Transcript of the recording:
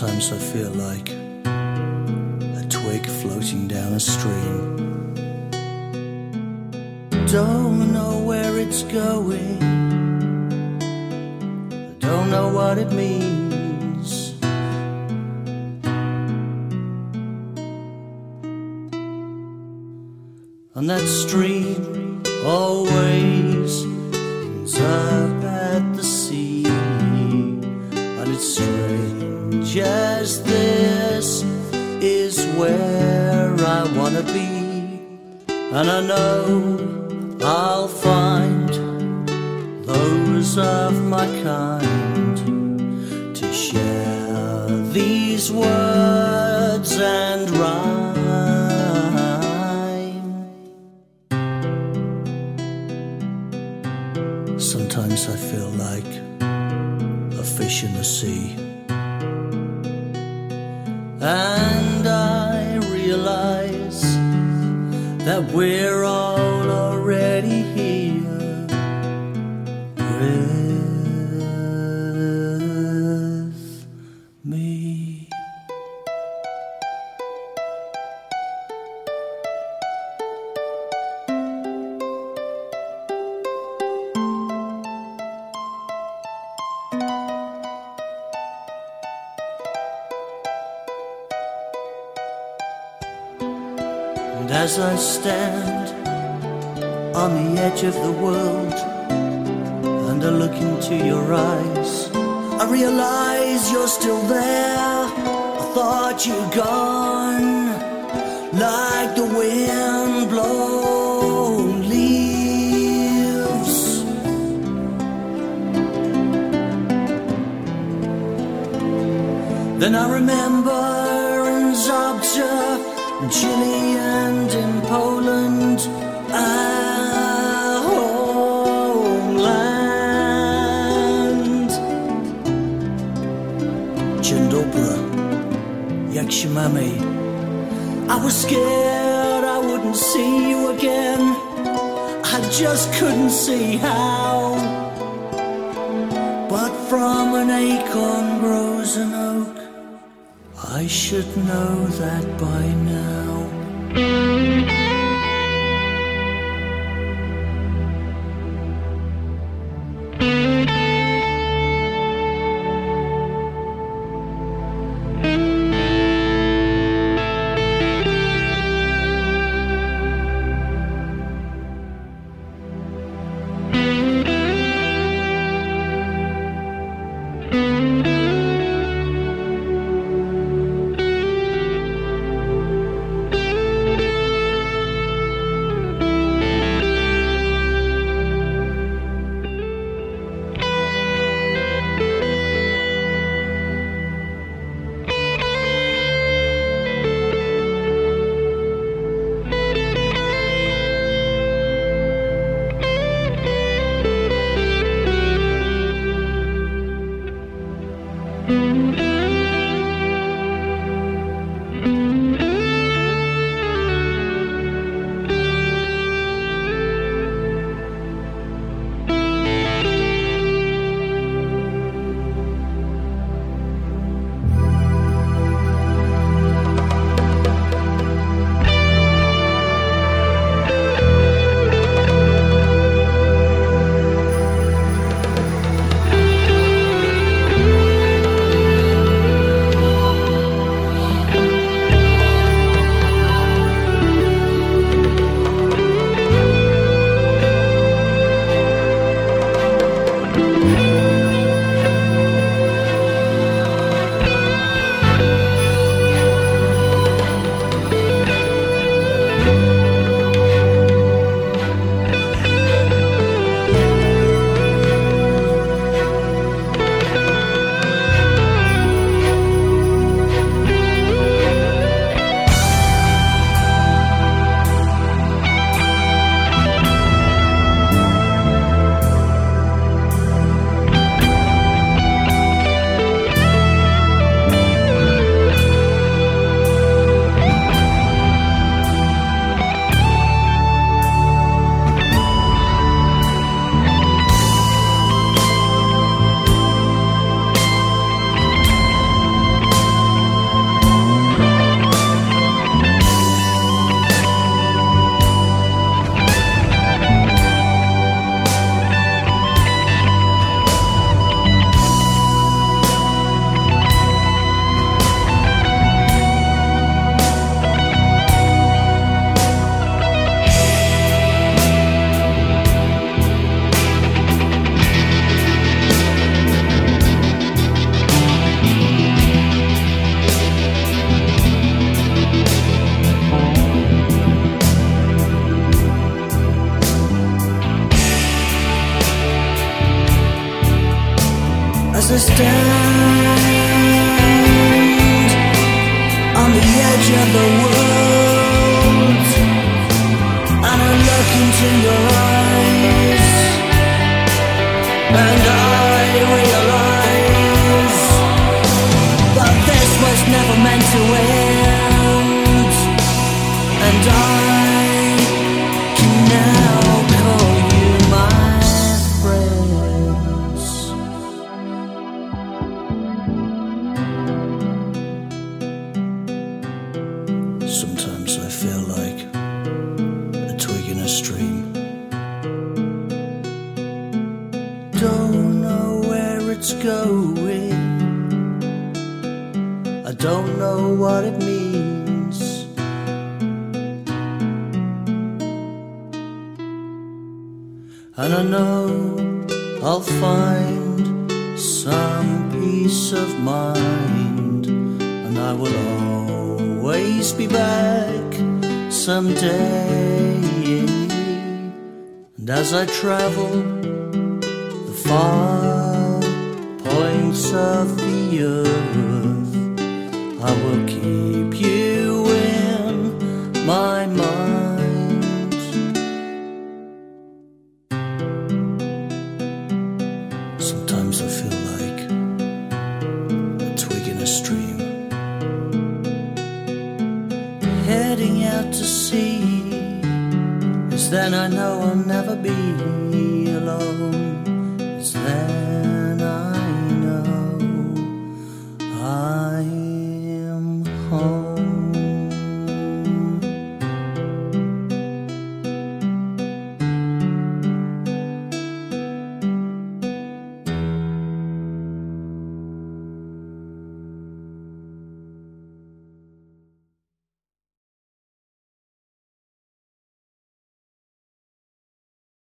Sometimes I feel like a twig floating down a stream. Don't know where it's going, don't know what it means. And that stream always ends up at the sea. And it's strange as this is where I wanna be. And I know I'll find those of my kind to share these words and rhyme. Sometimes I feel like a fish in the sea, and I realize that we're all already here with me. And as I stand on the edge of the world and I look into your eyes, I realize you're still there. I thought you'd gone like the wind blown leaves. Then I remember in Zabrze, in Chile and in Poland, our homeland. Dzień dobry, jak się mamy? I was scared I wouldn't see you again. I just couldn't see how. But from an acorn grows an oak, I should know that by now. stand on the edge of the world, and I look into your eyes, and I realize that this was never meant to end, and I can now call you my friends. Sometimes I feel like a twig in a stream. Don't know where it's going, I don't know what it means, and I know I'll find some peace of mind, and I will always be back someday. And as I travel the far points of the earth, I will keep you in my mind. Sometimes I feel like a twig in a stream, heading out to sea, 'cause then I know I'll never be alone. 'Cause then